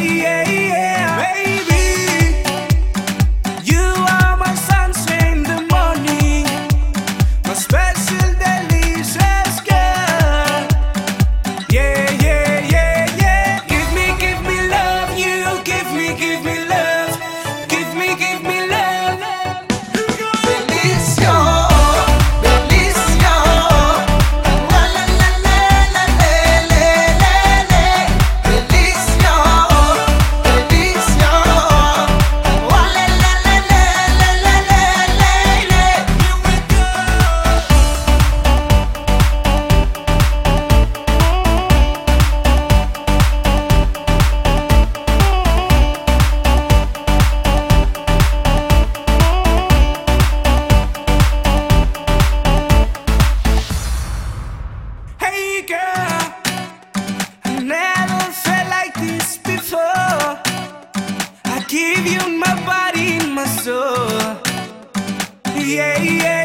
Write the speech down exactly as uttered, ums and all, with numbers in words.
yeah, yeah. Baby, you are my sunshine in the morning, my special delicious girl. Yeah, yeah, yeah, yeah. Give me, give me love, you give me, give me love. Give me, give me love. Delicia, delicia, la la la la la la la la. Delicia, delicia, la la la la la la la la. Hey girl, I never felt like this before. I give you my body and my soul. Yeah, yeah.